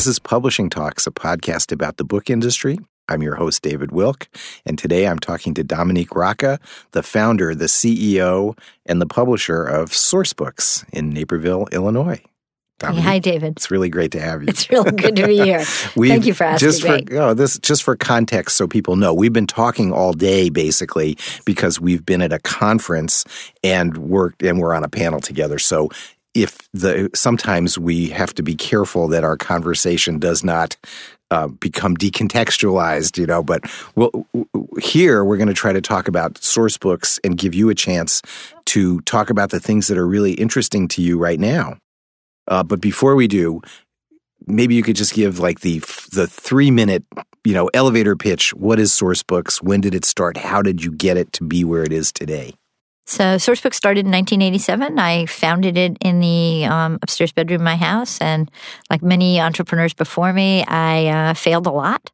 This is Publishing Talks, a podcast about the book industry. I'm your host, David Wilk, and today I'm talking to Dominique Rocca, the founder, the CEO, and the publisher of Sourcebooks in Naperville, Illinois. Dominique, hi, David. It's really great to have you. It's really good to be here. Thank you for asking me. Just for context so people know, we've been talking all day, basically, because we've been at a conference and we're on a panel together. So sometimes we have to be careful that our conversation does not become decontextualized, but here we're going to try to talk about Sourcebooks and give you a chance to talk about the things that are really interesting to you right now. But before we do, maybe you could just give like the 3-minute, elevator pitch. What is Sourcebooks? When did it start? How did you get it to be where it is today? So Sourcebooks started in 1987. I founded it in the upstairs bedroom of my house. And like many entrepreneurs before me, I failed a lot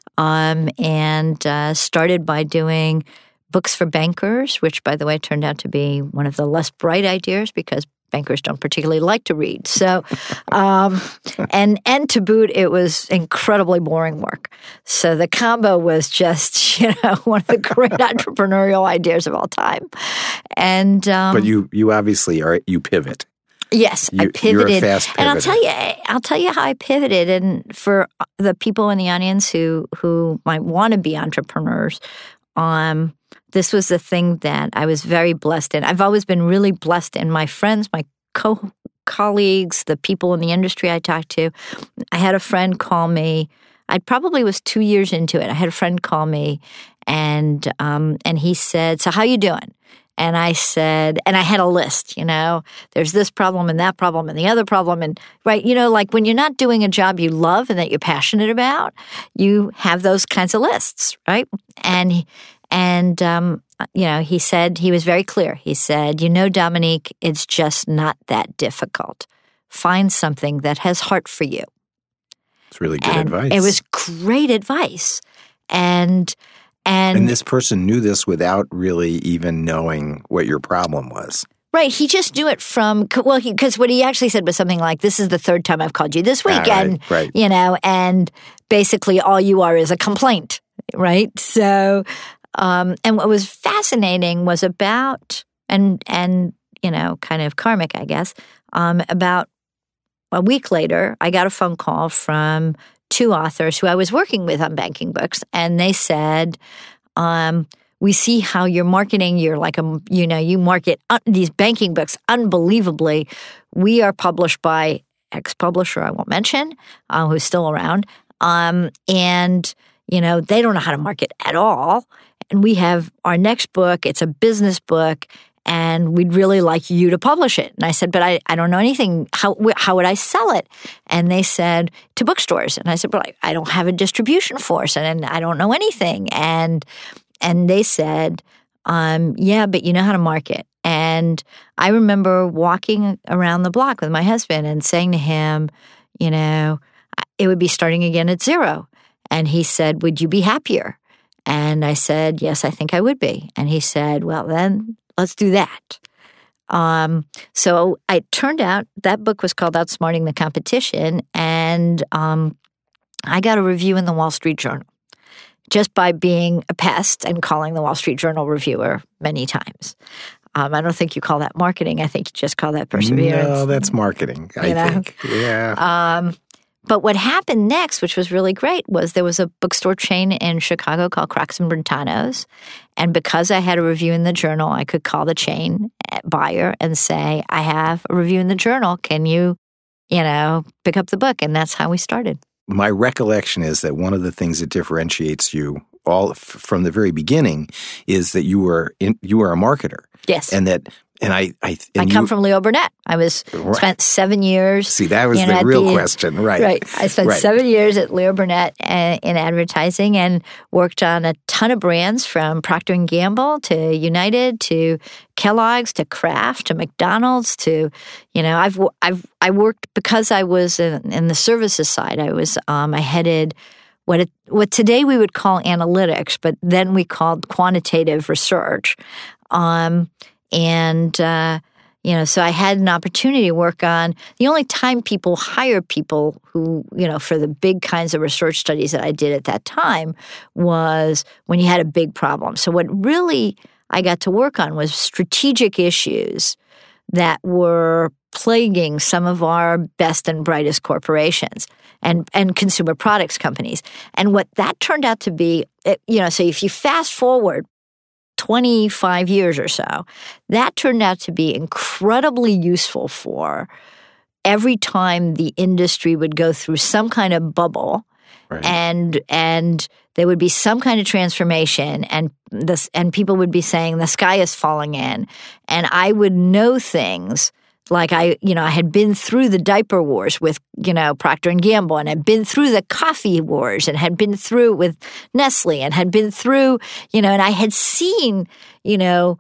and started by doing books for bankers, which, by the way, turned out to be one of the less bright ideas because bankers don't particularly like to read. So, and to boot, it was incredibly boring work. So the combo was just, one of the great entrepreneurial ideas of all time. And but you obviously you pivot. Yes, I pivoted. You're a fast pivoter. And I'll tell you how I pivoted. And for the people in the audience who might want to be entrepreneurs, this was the thing that I was very blessed in. I've always been really blessed in my friends, my colleagues, the people in the industry I talked to. I had a friend call me. I probably was 2 years into it. I had a friend call me, and he said, "So how you doing?" And I said, and I had a list, there's this problem and that problem and the other problem. And right, like when you're not doing a job you love and that you're passionate about, you have those kinds of lists, right? And he said, he was very clear. He said, Dominique, it's just not that difficult. Find something that has heart for you. It's really good advice. It was great advice. And this person knew this without really even knowing what your problem was. Right. He just knew it because what he actually said was something like, this is the third time I've called you this week. Right. And basically all you are is a complaint. Right. So, and what was fascinating was about, and kind of karmic, I guess, about a week later, I got a phone call from 2 authors who I was working with on banking books, and they said, we see how you're marketing. You're like, you market these banking books unbelievably. We are published by X publisher I won't mention, who's still around. And, they don't know how to market at all. And we have our next book. It's a business book. And we'd really like you to publish it. And I said, but I don't know anything. How would I sell it? And they said, to bookstores. And I said, but I don't have a distribution force and I don't know anything. And they said, yeah, but you know how to market. And I remember walking around the block with my husband and saying to him, it would be starting again at zero. And he said, would you be happier? And I said, yes, I think I would be. And he said, well, then let's do that. So it turned out that book was called Outsmarting the Competition, and I got a review in the Wall Street Journal just by being a pest and calling the Wall Street Journal reviewer many times. I don't think you call that marketing. I think you just call that perseverance. No, that's marketing, I think. Yeah. But what happened next, which was really great, was there was a bookstore chain in Chicago called Crocs and Brentanos. And because I had a review in the journal, I could call the chain buyer and say, I have a review in the journal. Can you, pick up the book? And that's how we started. My recollection is that one of the things that differentiates you all from the very beginning is that you were a marketer. Yes. And I come from Leo Burnett. Spent 7 years. See, that was the real question, right? Right. I spent 7 years at Leo Burnett in advertising and worked on a ton of brands from Procter & Gamble to United to Kellogg's to Kraft to McDonald's to, I worked because I was in the services side. I headed what today we would call analytics, but then we called quantitative research. So I had an opportunity to work on the only time people hire people who, for the big kinds of research studies that I did at that time was when you had a big problem. So what really I got to work on was strategic issues that were plaguing some of our best and brightest corporations and consumer products companies. And what that turned out to be, so if you fast forward 25 years or so, that turned out to be incredibly useful for every time the industry would go through some kind of bubble, right, and there would be some kind of transformation, and people would be saying the sky is falling in, and I would know things like I had been through the diaper wars with Procter and Gamble, and had been through the coffee wars, and had been through with Nestle, and had been through and I had seen not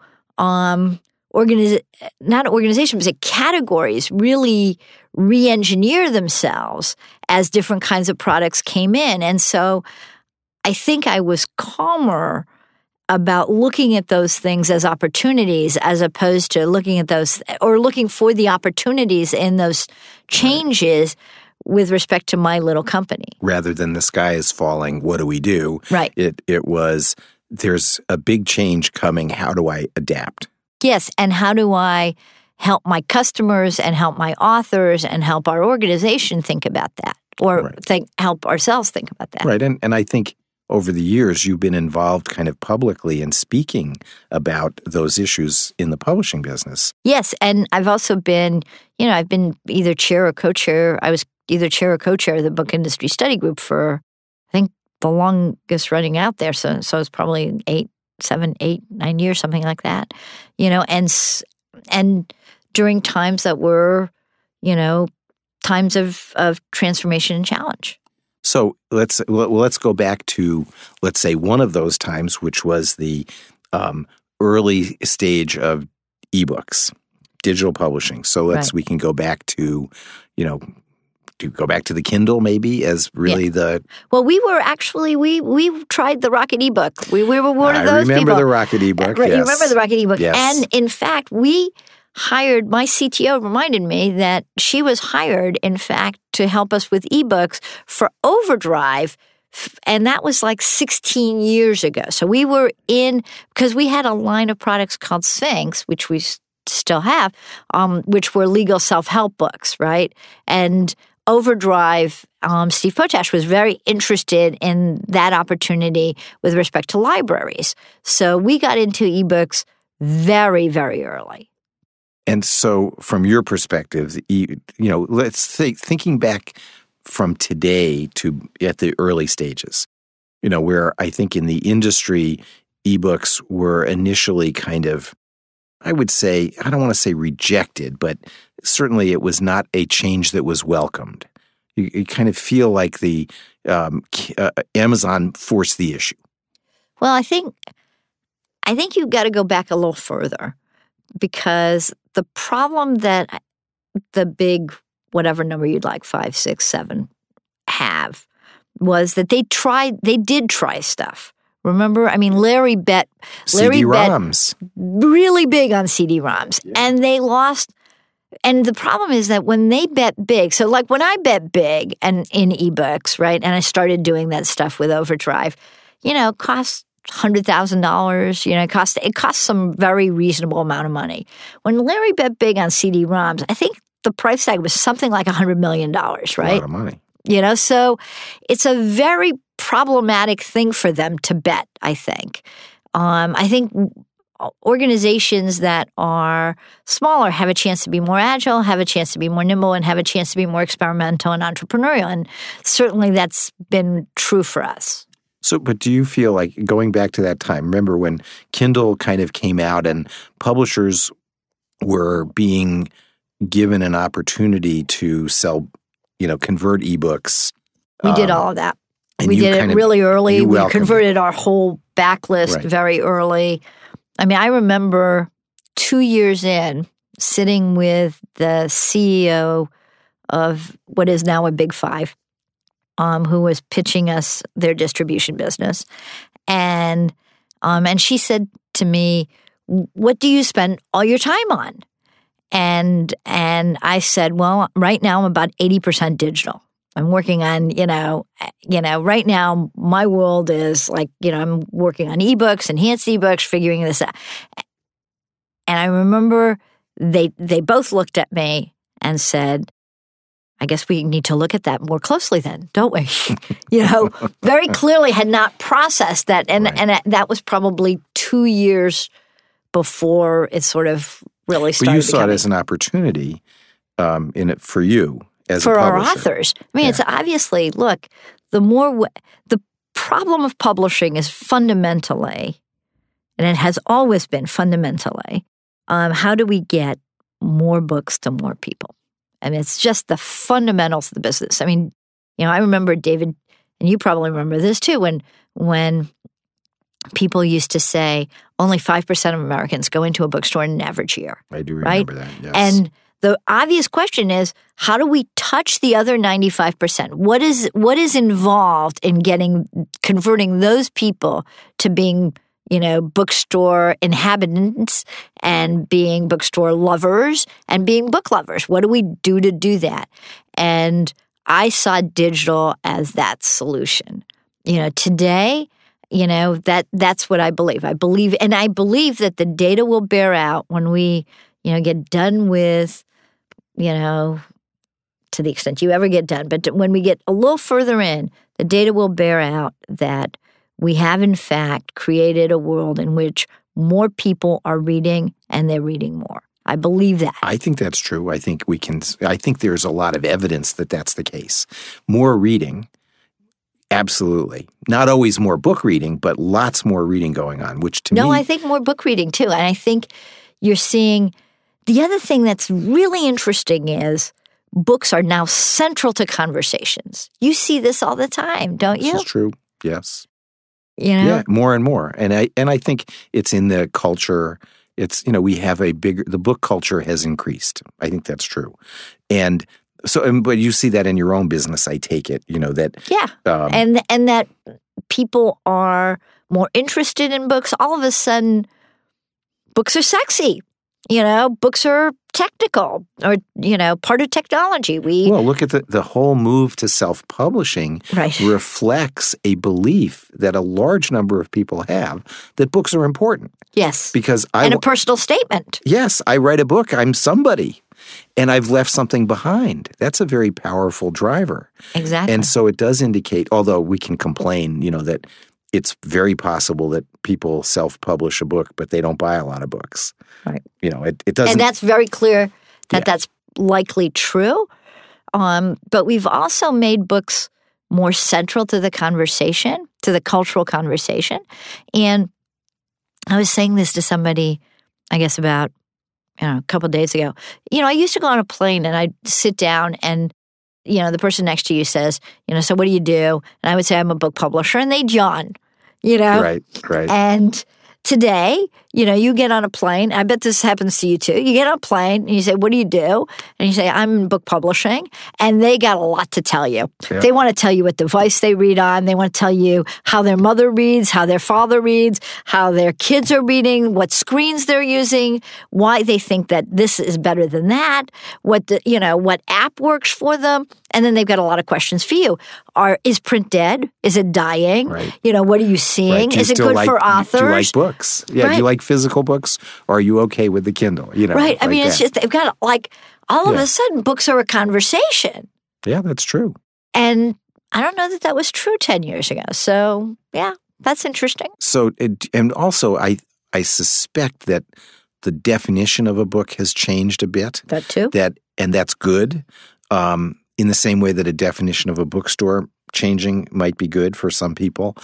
organizations but categories really re-engineer themselves as different kinds of products came in, and so I think I was calmer about looking at those things as opportunities as opposed to looking at those or looking for the opportunities in those changes with respect to my little company. Rather than the sky is falling, what do we do? Right. It was, there's a big change coming. How do I adapt? Yes. And how do I help my customers and help my authors and help our organization think about that, or help ourselves think about that? Right. And I think over the years, you've been involved kind of publicly in speaking about those issues in the publishing business. Yes, and I've also been, I've been either chair or co-chair. I was either chair or co-chair of the Book Industry Study Group for, I think, the longest running out there. So it's probably 7, 8, 9 years, something like that. And during times that were, times of transformation and challenge. So let's go back to, let's say, one of those times, which was the early stage of ebooks, digital publishing. So we can go back to, go back to the Kindle maybe as really the. Well, we were actually we tried the Rocket ebook. We were one of those people. I remember the Rocket ebook. Right, yes. You remember the Rocket ebook, yes. And in fact, my CTO reminded me that she was hired, in fact, to help us with ebooks for Overdrive, and that was like 16 years ago. So we were because we had a line of products called Sphinx, which we still have, which were legal self-help books, right? And Overdrive, Steve Potash was very interested in that opportunity with respect to libraries. So we got into ebooks very, very early. And so from your perspective, let's thinking back from today to at the early stages, where I think in the industry, ebooks were initially kind of, I would say, I don't want to say rejected, but certainly it was not a change that was welcomed. You kind of feel like the Amazon forced the issue. Well, I think you've got to go back a little further, because the problem that the big, whatever number you'd like, 5, 6, 7, have was that they did try stuff. Remember? I mean, Larry bet CD-ROMs. Really big on CD-ROMs. Yeah. And they lost. And the problem is that when they bet big, so like when I bet big and in ebooks, right, and I started doing that stuff with Overdrive, it cost $100,000, it costs some very reasonable amount of money. When Larry bet big on CD-ROMs, I think the price tag was something like $100 million, right? A lot of money. So it's a very problematic thing for them to bet, I think. I think organizations that are smaller have a chance to be more agile, have a chance to be more nimble, and have a chance to be more experimental and entrepreneurial. And certainly that's been true for us. So, but do you feel like, going back to that time, remember when Kindle kind of came out and publishers were being given an opportunity to sell, convert ebooks? We did all of that. We did it really early. We converted our whole backlist very early. I mean, I remember 2 years in sitting with the CEO of what is now a Big Five, who was pitching us their distribution business. And she said to me, "What do you spend all your time on?" And I said, well, right now I'm about 80% digital. I'm working on, right now my world is like, I'm working on ebooks, enhanced ebooks, figuring this out. And I remember they both looked at me and said, I guess we need to look at that more closely then, don't we? Very clearly had not processed that. And that was probably 2 years before it sort of really started. But you saw it as an opportunity in it for you as a publisher. For our authors. I mean, it's obviously, look, the problem of publishing is fundamentally, and it has always been fundamentally, how do we get more books to more people? I mean, it's just the fundamentals of the business. I mean, I remember, David, and you probably remember this too, when people used to say only 5% of Americans go into a bookstore in an average year. I do remember that, yes. And the obvious question is, how do we touch the other 95%? What is involved in converting those people to being, bookstore inhabitants and being bookstore lovers and being book lovers? What do we do to do that? And I saw digital as that solution. Today, that's what I believe. I believe that the data will bear out when we, get done with, to the extent you ever get done. But when we get a little further in, the data will bear out that we have, in fact, created a world in which more people are reading and they're reading more. I believe that. I think that's true. I think there's a lot of evidence that that's the case. More reading, absolutely. Not always more book reading, but lots more reading going on, which to me... No, I think more book reading too. And I think you're seeing... The other thing that's really interesting is books are now central to conversations. You see this all the time, don't you? This is true, yes. Yeah, more and more. And I think it's in the culture. It's, we have the book culture has increased. I think that's true. And so, but you see that in your own business, I take it, that. Yeah. And that people are more interested in books. All of a sudden, books are sexy. Books are technical or, part of technology. Well, look at the whole move to self-publishing reflects a belief that a large number of people have that books are important. Yes. Because and a personal statement. Yes. I write a book. I'm somebody. And I've left something behind. That's a very powerful driver. Exactly. And so it does indicate, although we can complain, that it's very possible that people self-publish a book, but they don't buy a lot of books. Right. It doesn't. And that's very clear that that's likely true. But we've also made books more central to the conversation, to the cultural conversation. And I was saying this to somebody, I guess about, a couple of days ago. I used to go on a plane and I'd sit down and, the person next to you says, so what do you do? And I would say, I'm a book publisher. And they'd yawn, Right. And today, you get on a plane. I bet this happens to you too. You get on a plane and you say, what do you do? And you say, I'm in book publishing. And they got a lot to tell you. Yep. They want to tell you what device they read on. They want to tell you how their mother reads, how their father reads, how their kids are reading, what screens they're using, why they think that this is better than that, what app works for them. And then they've got a lot of questions for you. Is print dead? Is it dying? Right. what are you seeing? Right. Is it good for authors? Do you like books? Yeah. Do you like physical books? Or are you okay with the Kindle? Right. I mean, it's just, they've got all of a sudden books are a conversation. Yeah, that's true. And I don't know that was true 10 years ago. So, yeah, that's interesting. So, and also I suspect that the definition of a book has changed a bit. That too. And that's good. In the same way that a definition of a bookstore changing might be good for some people.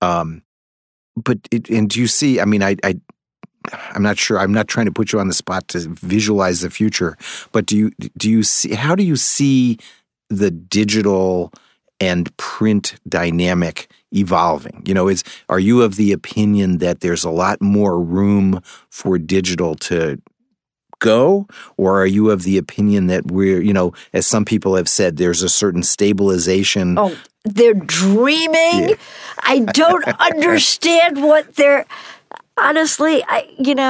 But do you see, I mean, I'm not sure, I'm not trying to put you on the spot to visualize the future, but do you see, how do you see the digital and print dynamic evolving? Are you of the opinion that there's a lot more room for digital to go, or are you of the opinion that we're, as some people have said, there's a certain stabilization? Oh, they're dreaming. Yeah. I don't understand what they're, honestly,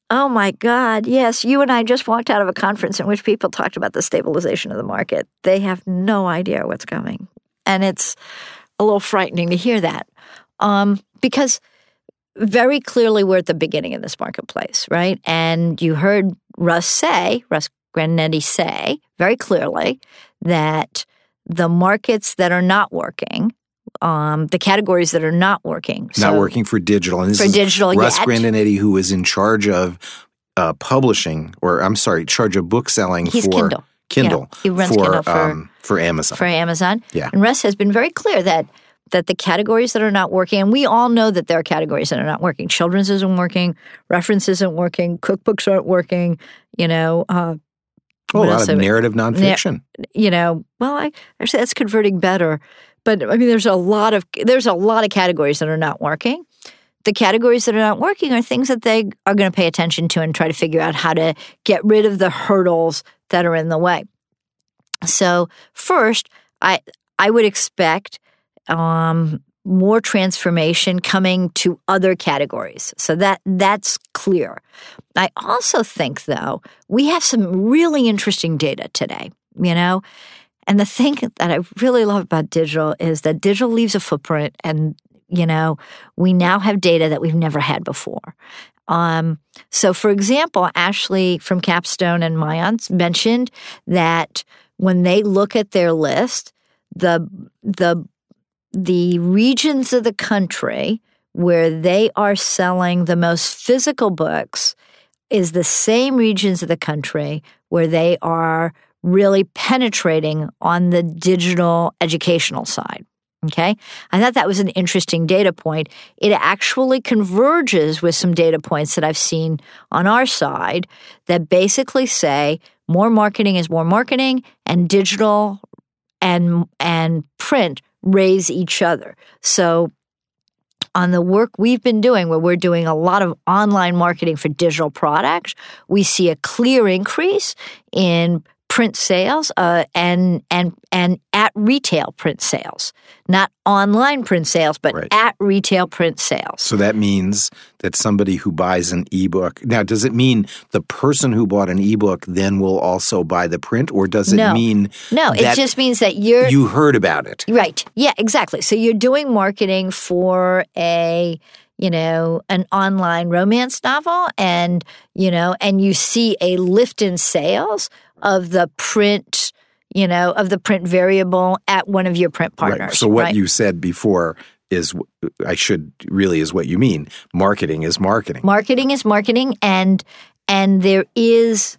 Oh my God, yes. You and I just walked out of a conference in which people talked about the stabilization of the market. They have no idea what's coming. And it's a little frightening to hear that. Because very clearly we're at the beginning of this marketplace, right? And you heard Russ Grandinetti say very clearly that the markets that are not working, the categories that are not working. Not working for digital. And this is digital Russ Grandinetti, who is in charge of publishing, charge of book selling He's for Kindle. Yeah, he runs Kindle for Amazon. For Amazon. Yeah. And Russ has been very clear that the categories that are not working, and we all know that there are categories that are not working. Children's isn't working, reference isn't working, cookbooks aren't working, a lot of narrative nonfiction. Actually that's converting better. But I mean, there's a lot of categories that are not working. The categories that are not working are things that they are going to pay attention to and try to figure out how to get rid of the hurdles that are in the way. So first, I would expect more transformation coming to other categories. So that's clear. I also think, though, we have some really interesting data today, And the thing that I really love about digital is that digital leaves a footprint, and, we now have data that we've never had before. So, for example, Ashley from Capstone and Mayans mentioned that when they look at their list, the regions of the country where they are selling the most physical books is the same regions of the country where they are really penetrating on the digital educational side. Okay? I thought that was an interesting data point. It actually converges with some data points that I've seen on our side that basically say more marketing is more marketing, and digital and print raise each other. So on the work we've been doing, where we're doing a lot of online marketing for digital products, we see a clear increase in print sales and at retail print sales, not online print sales, but at retail print sales. So that means that somebody who buys an ebook, now does it mean the person who bought an ebook then will also buy the print, or does it mean it just means that you heard about it? Right. Yeah, exactly. So you're doing marketing for an online romance novel, and you see a lift in sales of the print, variable at one of your print partners. Right. So what you said before is what you mean. Marketing is marketing. Marketing is marketing, and there is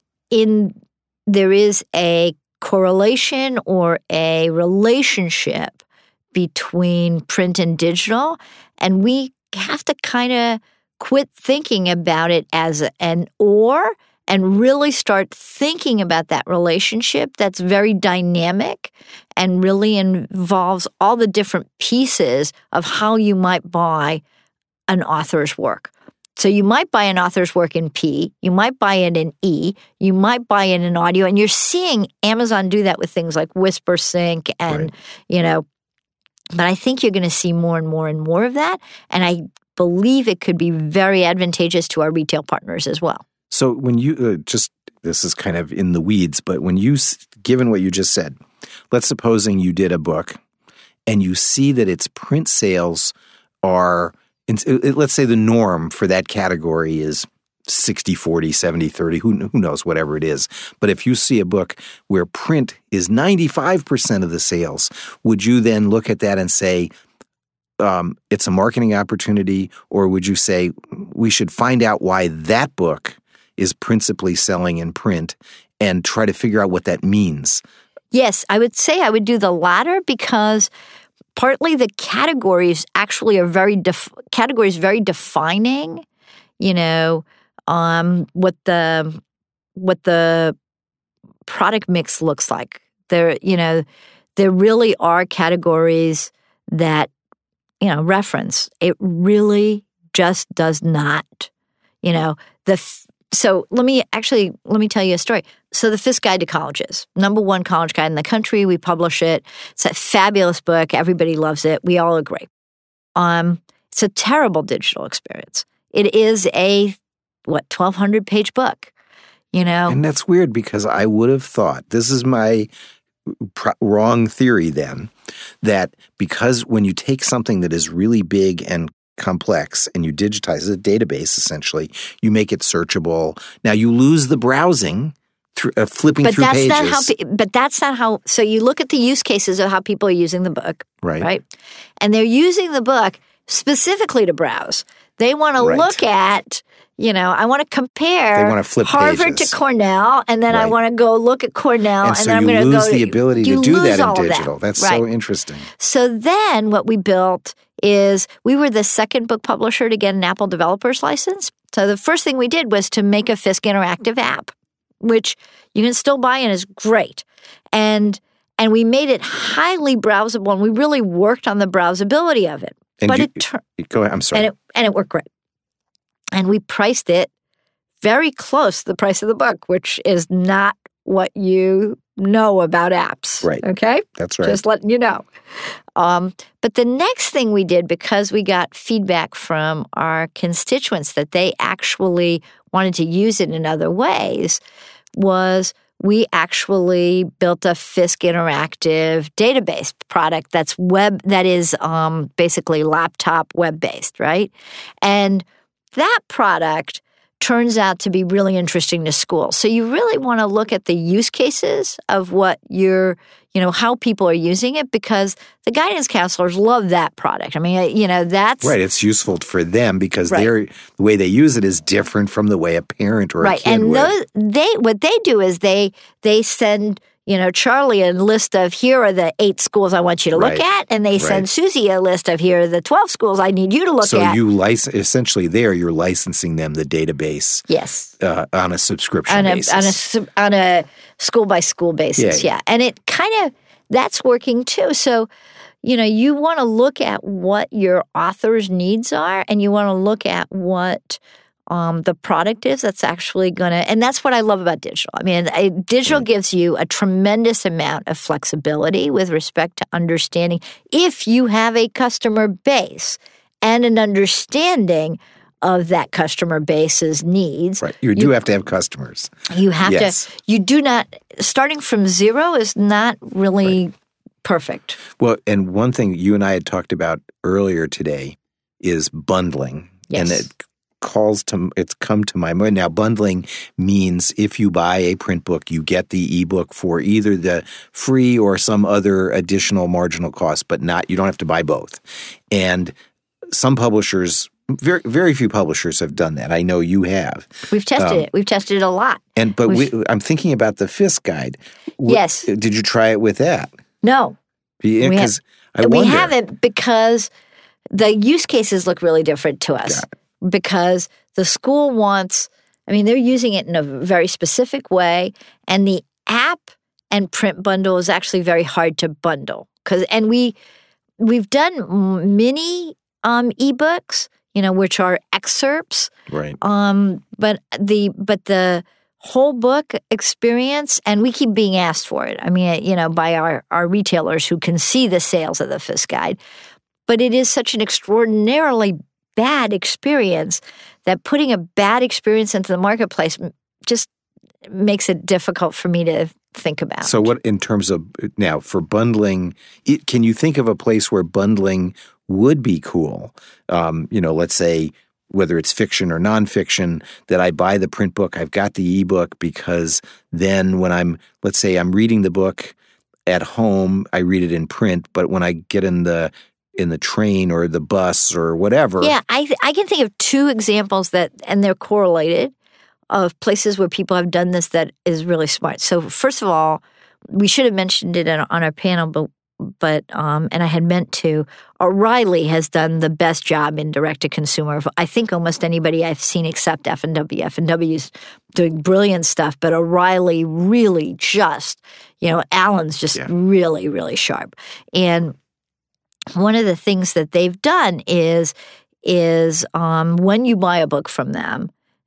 a correlation or a relationship between print and digital, and we have to kind of quit thinking about it as an or, and really start thinking about that relationship that's very dynamic and really involves all the different pieces of how you might buy an author's work. So you might buy an author's work in P, you might buy it in E, you might buy it in audio, and you're seeing Amazon do that with things like WhisperSync and, but I think you're going to see more and more and more of that, and I believe it could be very advantageous to our retail partners as well. So when you this is kind of in the weeds, but when given what you just said, let's supposing you did a book and you see that its print sales are, let's say the norm for that category is 60-40, 70-30, who knows, whatever it is. But if you see a book where print is 95% of the sales, would you then look at that and say, it's a marketing opportunity, or would you say we should find out why that book is principally selling in print and try to figure out what that means? Yes, I would say I would do the latter, because partly the categories actually are very defining, what the product mix looks like. There really are categories that, reference. It really just does not, So let me tell you a story. So the Fisk Guide to Colleges, #1 college guide in the country. We publish it. It's a fabulous book. Everybody loves it. We all agree. It's a terrible digital experience. It is a what, 1,200-page book, you know? And that's weird because I would have thought, this is my wrong theory then, that because when you take something that is really big and complex and you digitize a database, essentially, you make it searchable. Now you lose the browsing, flipping through pages. But that's not how. So you look at the use cases of how people are using the book, right? And they're using the book specifically to browse. They want to look at, I want to compare they want to flip Harvard pages. to Cornell, and then I want to go look at Cornell, and so then I'm going to go. You lose the ability to do that in digital. That. That's so interesting. So then what we built is we were the second book publisher to get an Apple developer's license. So the first thing we did was to make a Fisk interactive app, which you can still buy and is great. And we made it highly browsable, and we really worked on the browsability of it. And go ahead. I'm sorry. And it worked great. And we priced it very close to the price of the book, which is not what you know about apps. Right. Okay? That's right. Just letting you know. But the next thing we did, because we got feedback from our constituents that they actually wanted to use it in other ways, was we actually built a Fisk interactive database product that is basically laptop web-based, right? And that product turns out to be really interesting to schools. So you really want to look at the use cases of what how people are using it, because the guidance counselors love that product. I mean, that's right. It's useful for them because the way they use it is different from the way a parent or a kid would. And what they do is they send Charlie a list of, here are the 8 schools I want you to look at, and they send Susie a list of, here are the 12 schools I need you to look at. So you essentially you're licensing them the database, yes, on a subscription basis, on a school by school basis, yeah. And it that's working too. So you want to look at what your author's needs are, and you want to look at what the product is that's actually going to, and that's what I love about digital. I mean, digital gives you a tremendous amount of flexibility with respect to understanding if you have a customer base and an understanding of that customer base's needs. Right. You do have to have customers. You have to. You do not, starting from zero is not really perfect. Well, and one thing you and I had talked about earlier today is bundling. Yes. And it's come to my mind. Now, bundling means if you buy a print book, you get the ebook for either the free or some other additional marginal cost, but you don't have to buy both. And some publishers, very, very few publishers have done that. I know you have. We've tested it. We've tested it a lot. I'm thinking about the Fisk guide. Yes. Did you try it with that? No. Because we haven't, because the use cases look really different to us. Because the school they're using it in a very specific way, and the app and print bundle is actually very hard to bundle. And we've done mini ebooks, which are excerpts, right? But the whole book experience, and we keep being asked for it. I mean, by our retailers who can see the sales of the Fisk guide, but it is such an extraordinarily bad experience that putting a bad experience into the marketplace just makes it difficult for me to think about. So what, in terms of now for bundling, can you think of a place where bundling would be cool? Let's say whether it's fiction or nonfiction, that I buy the print book, I've got the ebook, because then when let's say I'm reading the book at home, I read it in print, but when I get in the train or the bus or whatever. Yeah, I can think of 2 examples and they're correlated, of places where people have done this that is really smart. So first of all, we should have mentioned it on our panel, but and I had meant to, O'Reilly has done the best job in direct-to-consumer of, I think, almost anybody I've seen except F&W. F&W's doing brilliant stuff, but O'Reilly really just, Allen's just really, really sharp. And one of the things that they've done is when you buy a book from them,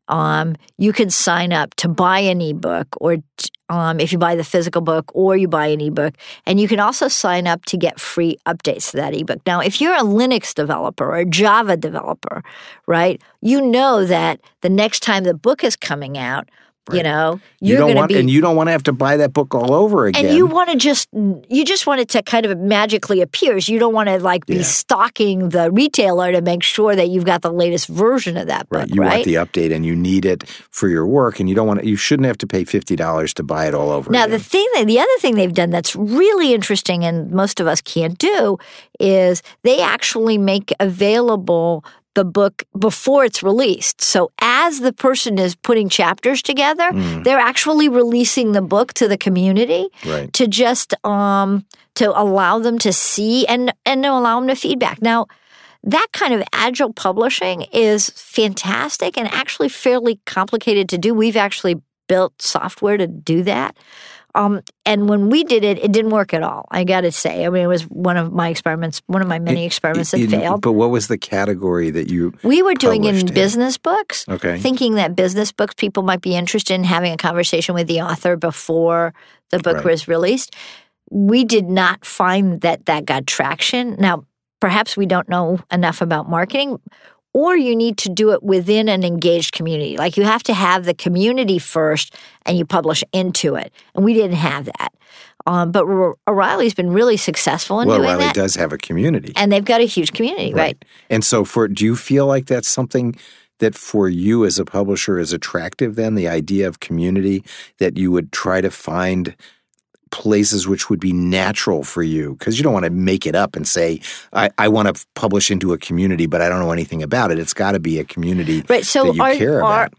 you can sign up to buy an ebook, or if you buy the physical book or you buy an ebook, and you can also sign up to get free updates to that ebook. Now, if you're a Linux developer or a Java developer, right, you know that the next time the book is coming out, right. You're going to be, and you don't want to have to buy that book all over again. And you just want it to kind of magically appear. So you don't want to be stalking the retailer to make sure that you've got the latest version of that book. Right. You want the update, and you need it for your work, and you shouldn't have to pay $50 to buy it all over now, again. The other thing they've done that's really interesting, and most of us can't do, is they actually make available the book before it's released. So as the person is putting chapters together, they're actually releasing the book to the community to just to allow them to see and to allow them to feedback. Now, that kind of agile publishing is fantastic and actually fairly complicated to do. We've actually built software to do that. And when we did it, it didn't work at all, I got to say. I mean, it was one of my many experiments that failed. But what was the category that you We were doing in business books, okay. thinking that business books, people might be interested in having a conversation with the author before the book was released. We did not find that got traction. Now, perhaps we don't know enough about marketing, or you need to do it within an engaged community. Like you have to have the community first and you publish into it. And we didn't have that. But O'Reilly's been really successful in doing that. Well, O'Reilly does have a community. And they've got a huge community, right? And so do you feel like that's something that for you as a publisher is attractive then, the idea of community, that you would try to find places which would be natural for you? Because you don't want to make it up and say, I want to publish into a community, but I don't know anything about it. It's got to be a community that you care about.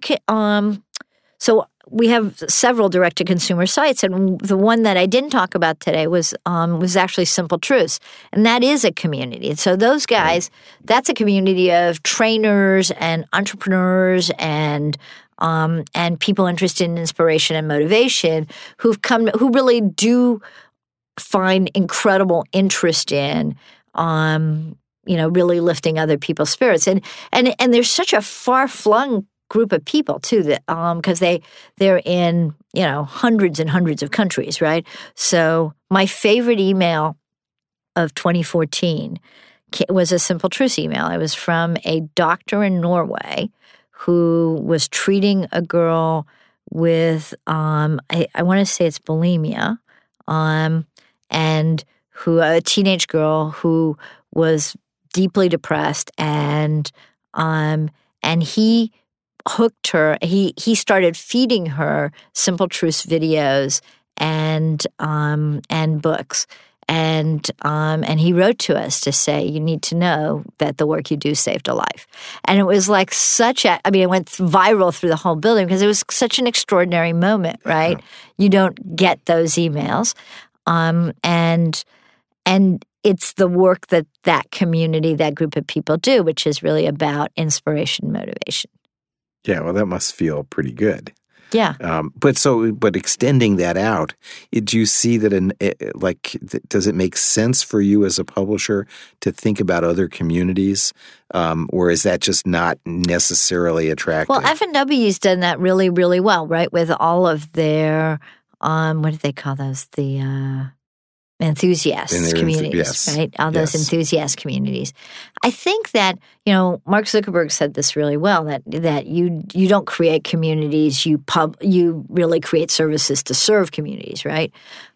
So we have several direct-to-consumer sites, and the one that I didn't talk about today was actually Simple Truths, and that is a community. And so those guys, that's a community of trainers and entrepreneurs and people interested in inspiration and motivation who really do find incredible interest in, really lifting other people's spirits. And there's such a far-flung group of people too, that because they're in hundreds and hundreds of countries, right? So my favorite email of 2014 was a Simple Truths email. It was from a doctor in Norway who was treating a girl with, I want to say it's bulimia, and a teenage girl who was deeply depressed, and he hooked her. He started feeding her Simple Truths videos and books. And he wrote to us to say, you need to know that the work you do saved a life. And it was like it went viral through the whole building because it was such an extraordinary moment, right? Yeah. You don't get those emails. And it's the work that community, that group of people do, which is really about inspiration and motivation. Yeah, well, that must feel pretty good. Yeah. But extending that out, do you see that does it make sense for you as a publisher to think about other communities, or is that just not necessarily attractive? Well, F&W's done that really, really well, right? With all of their, what do they call those? The enthusiasts communities, right? All those enthusiast communities. I think that, Mark Zuckerberg said this really well, that you don't create communities, you really create services to serve communities, right?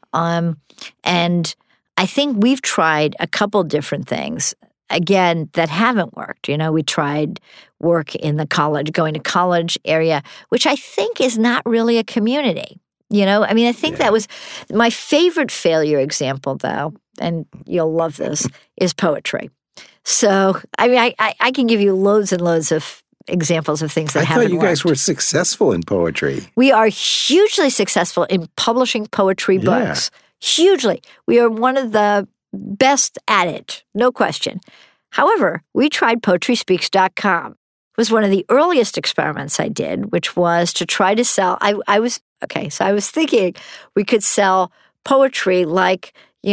And I think we've tried a couple different things, again, that haven't worked. We tried work in the going to college area, which I think is not really a community. I think that was my favorite failure example, though, and you'll love this, is poetry. So, I can give you loads and loads of examples of things that haven't worked. I thought you guys were successful in poetry. We are hugely successful in publishing poetry books. Hugely. We are one of the best at it, no question. However, we tried PoetrySpeaks.com. It was one of the earliest experiments I did, which was to try to sell. I was thinking we could sell poetry like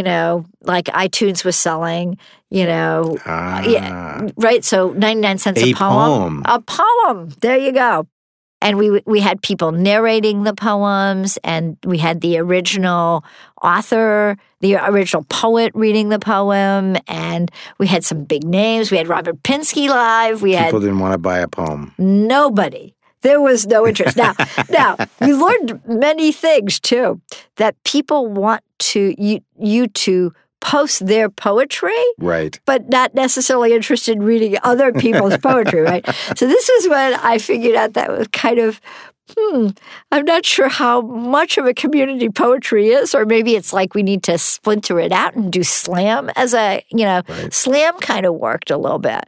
iTunes was selling, right? So 99 cents a poem. A poem. There you go. And we had people narrating the poems, and we had the original author, the original poet reading the poem, and we had some big names. We had Robert Pinsky live. People didn't want to buy a poem. Nobody. There was no interest. Now, we learned many things too. That people want you to post their poetry, right? But not necessarily interested in reading other people's poetry, right? So this is when I figured out that was kind of, I'm not sure how much of a community poetry is, or maybe it's like we need to splinter it out and do slam as a, right. Slam kind of worked a little bit,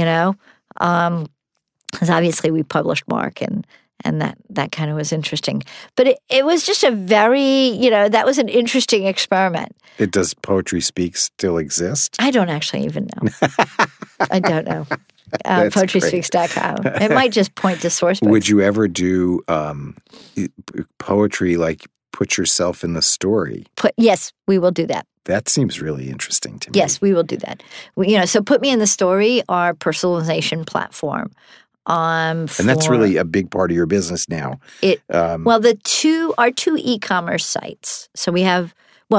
because obviously we published Mark and that kind of was interesting. But it was just a very, that was an interesting experiment. Does Poetry Speak still exist? I don't actually even know. I don't know. PoetrySpeaks.com. It might just point to source books. Would you ever do poetry like put yourself in the story? Yes, we will do that. That seems really interesting to me. Yes, we will do that. So Put Me in the Story, our personalization platform. And that's really a big part of your business now. Our two e-commerce sites. So we have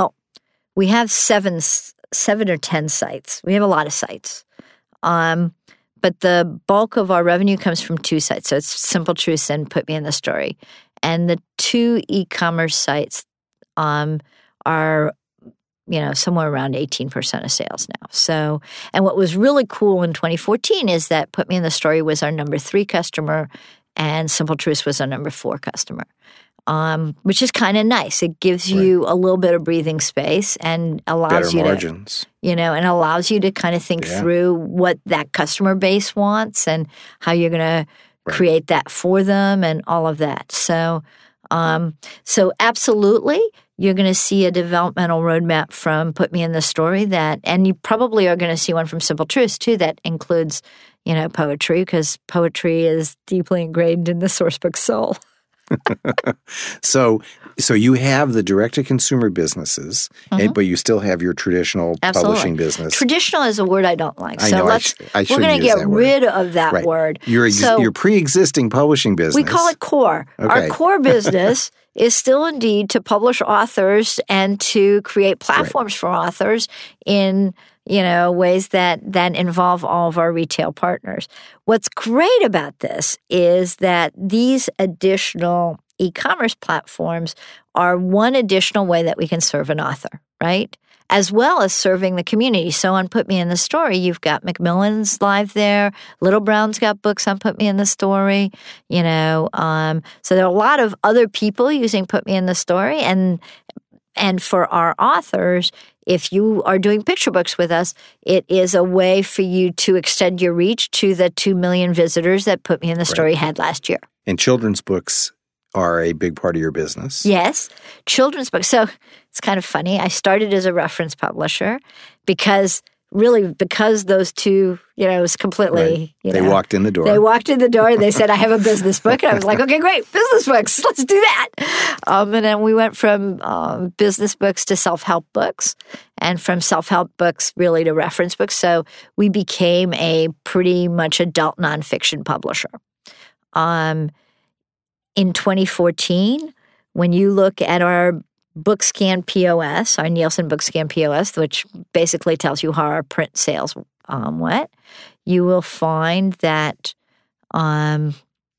7 or 10 sites. We have a lot of sites. But the bulk of our revenue comes from 2 sites. So it's Simple Truths and Put Me in the Story. And the 2 e-commerce sites are somewhere around 18% of sales now. So, and what was really cool in 2014 is that Put Me in the Story was our number 3 customer and Simple Truths was our number 4 customer, which is kind of nice. It gives you a little bit of breathing space and allows you margins. And allows you to kind of think through what that customer base wants and how you're going to create that for them and all of that. So absolutely, you're going to see a developmental roadmap from Put Me in the Story and you probably are going to see one from Simple Truths too that includes, poetry, because poetry is deeply ingrained in the sourcebook soul. So you have the direct-to-consumer businesses, but you still have your traditional publishing business. Traditional is a word I don't like. I know. We're going to get rid of that word. Your pre-existing publishing business. We call it core. Okay. Our core business is still indeed to publish authors and to create platforms for authors in ways that involve all of our retail partners. What's great about this is that these additional e-commerce platforms are one additional way that we can serve an author, right? As well as serving the community. So on Put Me in the Story, you've got Macmillan's live there. Little Brown's got books on Put Me in the Story. So there are a lot of other people using Put Me in the Story. And for our authors, if you are doing picture books with us, it is a way for you to extend your reach to the 2 million visitors that Put Me in the Story had last year. And children's books are a big part of your business. Yes, children's books. So it's kind of funny. I started as a reference publisher because those two, it was completely, They walked in the door. They walked in the door and they said, I have a business book. And I was like, okay, great, business books, let's do that. And then we went from business books to self-help books and from self-help books really to reference books. So we became a pretty much adult nonfiction publisher. In 2014, when you look at our BookScan POS, our Nielsen BookScan POS, which basically tells you how our print sales went, you will find that our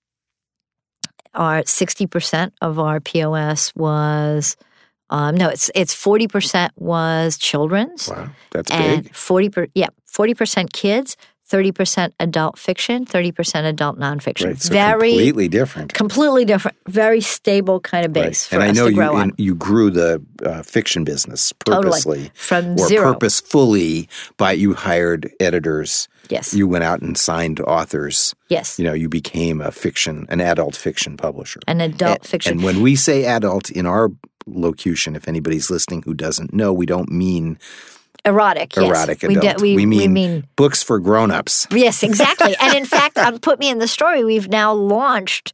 60% of our POS was it's 40% was children's. Wow, that's and big. 40% kids. 30% adult fiction, 30% adult nonfiction. Right, so completely different. Completely different. Very stable kind of base for us to grow on. You grew the fiction business purposely. Totally. From zero. Purposefully, you hired editors. Yes. You went out and signed authors. Yes. You became an adult fiction publisher. An adult fiction. And when we say adult in our locution, if anybody's listening who doesn't know, we don't mean erotic, yes. Erotic adult. We mean books for grown-ups. Yes, exactly. And in fact, on Put Me in the Story, we've now launched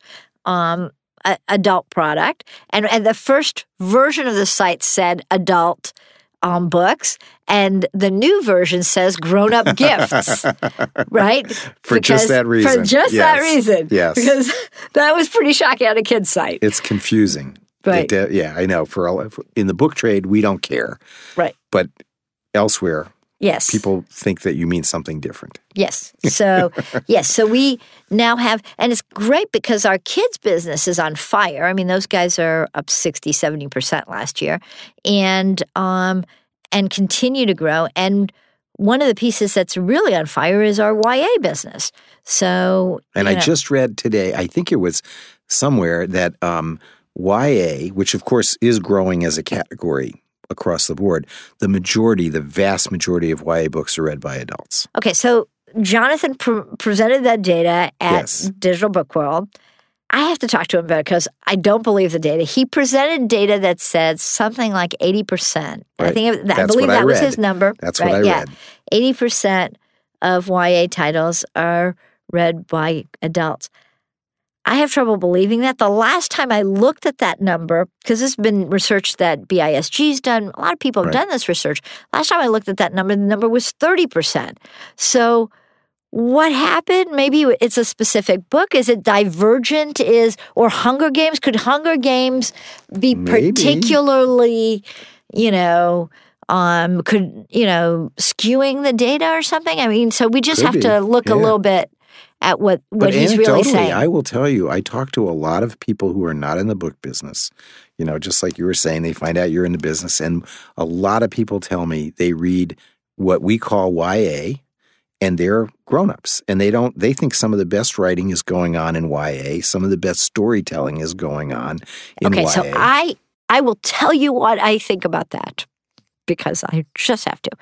adult product. And the first version of the site said adult books, and the new version says grown-up gifts, right? For just that reason. For just that reason. Yes. Because that was pretty shocking on a kid's site. It's confusing. Right. Yeah, I know. In the book trade, we don't care. Right. But elsewhere, yes, people think that you mean something different. Yes. So, yes. So we now have, and it's great because our kids' business is on fire. I mean, those guys are up 60, 70% last year and continue to grow. And one of the pieces that's really on fire is our YA business. So, and I just read today, I think it was somewhere that YA, which of course is growing as a category across the board, the vast majority of YA books are read by adults. Okay, so Jonathan presented that data at Digital Book World. I have to talk to him about it because I don't believe the data. He presented data that said something like 80%. Right. I believe that was his number. That's what I read. 80% of YA titles are read by adults. I have trouble believing that. The last time I looked at that number, because this has been research that BISG's done, a lot of people have done this research. Last time I looked at that number, the number was 30%. So what happened? Maybe it's a specific book. Is it Divergent? Or Hunger Games? Could Hunger Games be particularly, skewing the data or something? I mean, so we just have to look a little bit at what he's really saying. I will tell you, I talk to a lot of people who are not in the book business. Just like you were saying, they find out you're in the business. And a lot of people tell me they read what we call YA, and they're grown-ups. And they think some of the best writing is going on in YA. Some of the best storytelling is going on in YA. Okay, so I will tell you what I think about that because I just have to.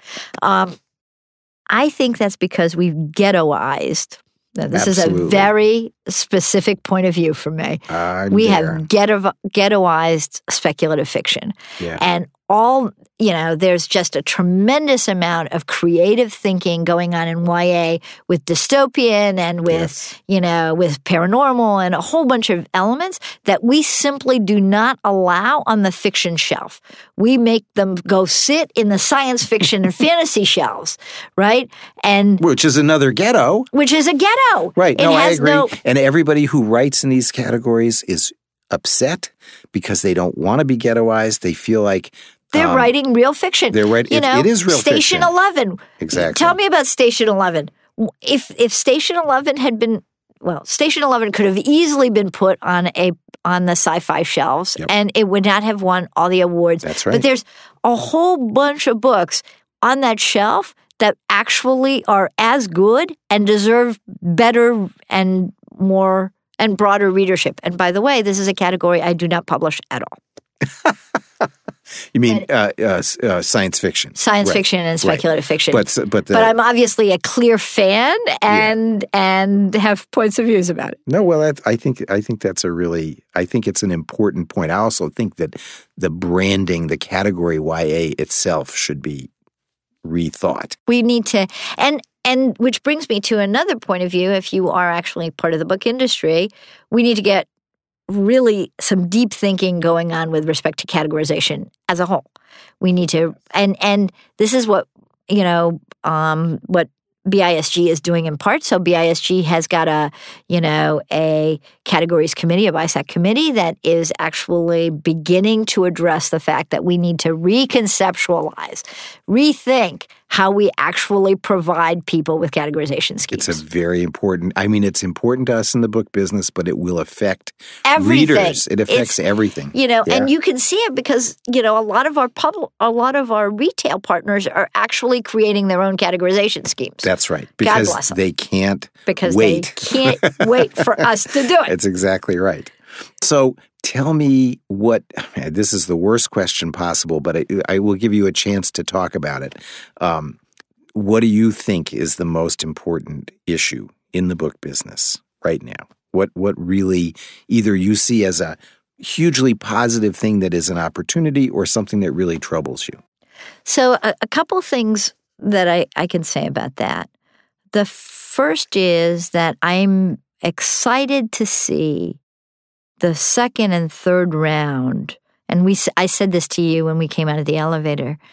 I think that's because we've ghettoized. Now, this is a very specific point of view for me. We have ghettoized speculative fiction. Yeah. And there's just a tremendous amount of creative thinking going on in YA with dystopian and with, with paranormal and a whole bunch of elements that we simply do not allow on the fiction shelf. We make them go sit in the science fiction and fantasy shelves, right? Which is another ghetto. Which is a ghetto. Right. I agree. And everybody who writes in these categories is upset because they don't want to be ghettoized. They feel like they're writing real fiction. They're right. It is real Station fiction. 11. Exactly. Tell me about Station 11. If Station 11 had been, Station 11 could have easily been put on the sci-fi shelves, and it would not have won all the awards. That's right. But there's a whole bunch of books on that shelf that actually are as good and deserve better and more and broader readership. And by the way, this is a category I do not publish at all. You mean science fiction? Science fiction and speculative fiction. But I'm obviously a clear fan and have points of views about it. No, well, I think that's I think it's an important point. I also think that the branding, the category YA itself should be rethought. We need to, and which brings me to another point of view. If you are actually part of the book industry, we need to get really some deep thinking going on with respect to categorization as a whole. We need to, and this is what BISG is doing in part. So BISG has got a categories committee, a BISAC committee that is actually beginning to address the fact that we need to reconceptualize, rethink how we actually provide people with categorization schemes. It's a very important, it's important to us in the book business, but it will affect everything. Readers. It affects everything. And you can see it because, a lot of our retail partners are actually creating their own categorization schemes. That's right. Because they can't wait. They can't wait for us to do it. That's exactly right. So tell me this is the worst question possible, but I will give you a chance to talk about it. What do you think is the most important issue in the book business right now? What really either you see as a hugely positive thing that is an opportunity or something that really troubles you? So a couple things that I can say about that. The first is that I'm excited to see the second and third round, and I said this to you when we came out of the elevator,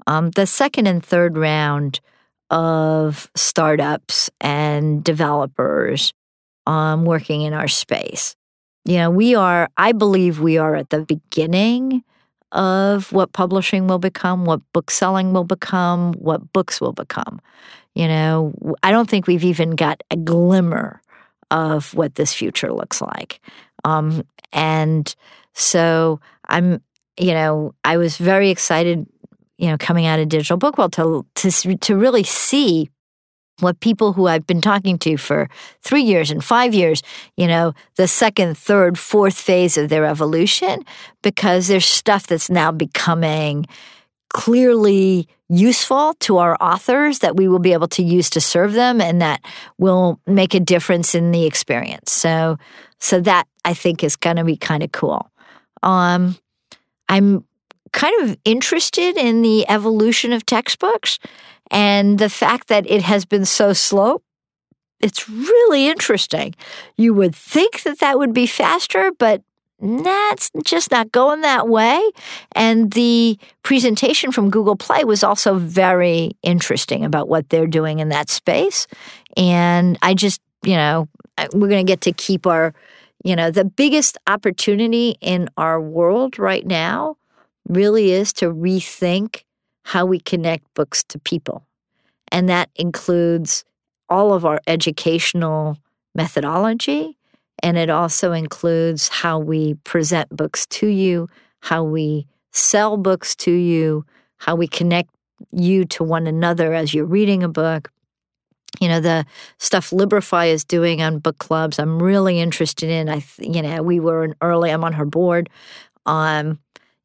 the second and third round of startups and developers working in our space. I believe we are at the beginning of what publishing will become, what book selling will become, what books will become. I don't think we've even got a glimmer of what this future looks like. And so I was very excited, coming out of Digital Book World to really see what people who I've been talking to for 3 years and 5 years, the second, third, fourth phase of their evolution, because there's stuff that's now becoming clearly useful to our authors that we will be able to use to serve them and that will make a difference in the experience. So that I think is going to be kind of cool. I'm kind of interested in the evolution of textbooks and the fact that it has been so slow. It's really interesting. You would think that would be faster, but that's just not going that way. And the presentation from Google Play was also very interesting about what they're doing in that space. And I just, we're going to get to keep our, the biggest opportunity in our world right now really is to rethink how we connect books to people. And that includes all of our educational methodology, and it also includes how we present books to you, how we sell books to you, how we connect you to one another as you're reading a book. The stuff Librify is doing on book clubs, I'm really interested in. We were an early, I'm on her board. I'm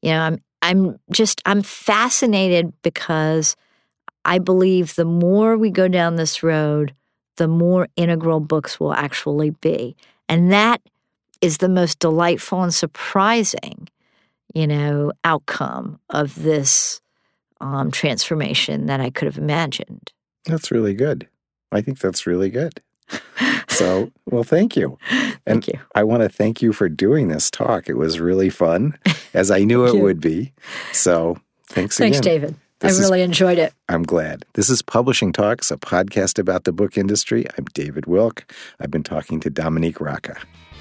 fascinated because I believe the more we go down this road, the more integral books will actually be. And that is the most delightful and surprising, outcome of this transformation that I could have imagined. That's really good. I think that's really good. So, well, thank you. And thank you. I want to thank you for doing this talk. It was really fun, as I knew it would be. So, thanks again. Thanks, David. I really enjoyed it. I'm glad. This is Publishing Talks, a podcast about the book industry. I'm David Wilk. I've been talking to Dominique Rocca.